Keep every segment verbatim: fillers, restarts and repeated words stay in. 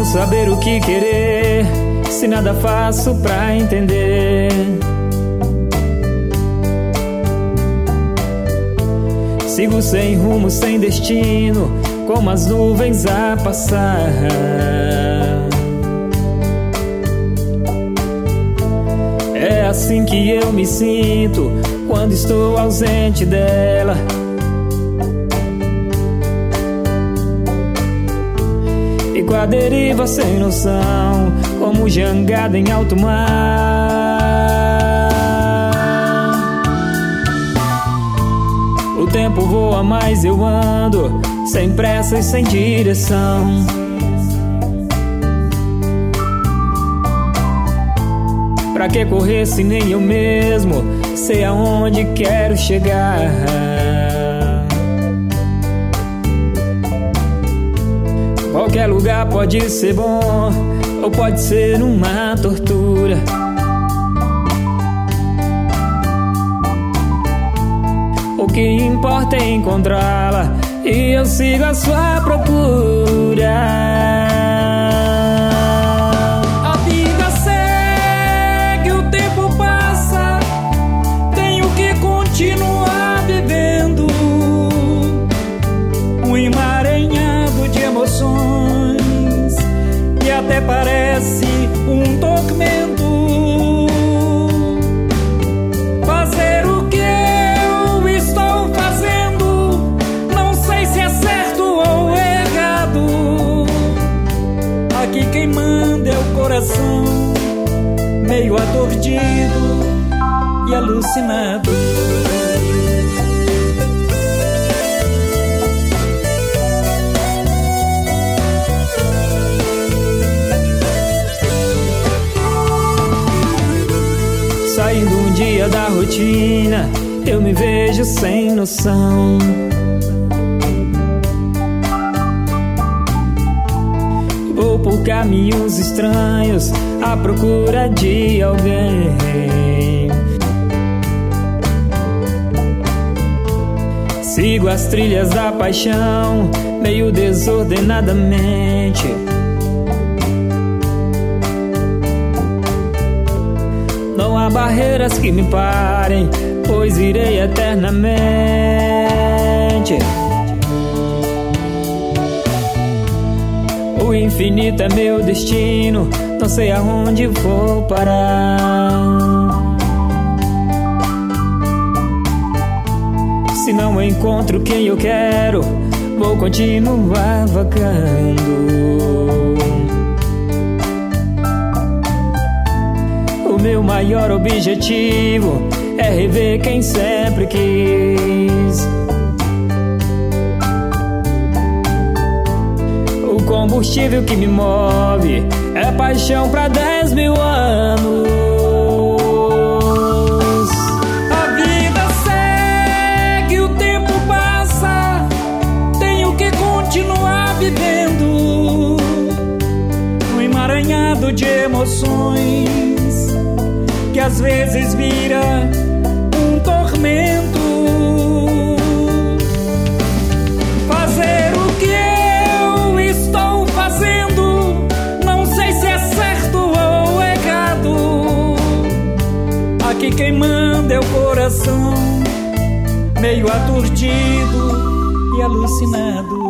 saber o que querer, se nada faço pra entender. Sigo sem rumo, sem destino, como as nuvens a passar. É assim que eu me sinto quando estou ausente dela. Fico à deriva sem noção, como jangada em alto mar. O tempo voa, mas eu ando sem pressa e sem direção. Pra que correr se nem eu mesmo sei aonde quero chegar? Qualquer lugar pode ser bom, ou pode ser uma tortura. O que importa é encontrá-la, e eu sigo a sua procura. A vida segue, o tempo passa, tenho que continuar vivendo. Um emaranhado de emoções, e até parece um tormento. Fazer o que eu estou fazendo, não sei se é certo ou errado. Aqui quem manda é o coração, meio aturdido e alucinado. Saindo um dia da rotina, eu me vejo sem noção. Vou por caminhos estranhos à procura de alguém. Sigo as trilhas da paixão, meio desordenadamente. Não há barreiras que me parem, pois irei eternamente. O infinito é meu destino, não sei aonde vou parar. Se não encontro quem eu quero, vou continuar vagando. O meu maior objetivo é rever quem sempre quis. O combustível que me move é paixão pra dez mil anos. A vida segue, o tempo passa, tenho que continuar vivendo. Um emaranhado de emoções que às vezes vira um tormento. Fazer o que eu estou fazendo, não sei se é certo ou errado. Aqui quem manda é o coração, meio aturdido e alucinado.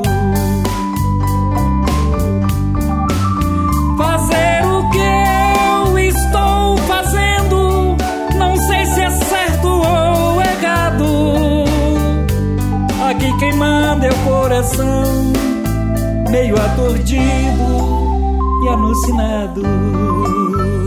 Fazer o que eu estou fazendo, não sei se é certo ou errado. Aqui quem manda é o coração, meio aturdido e alucinado.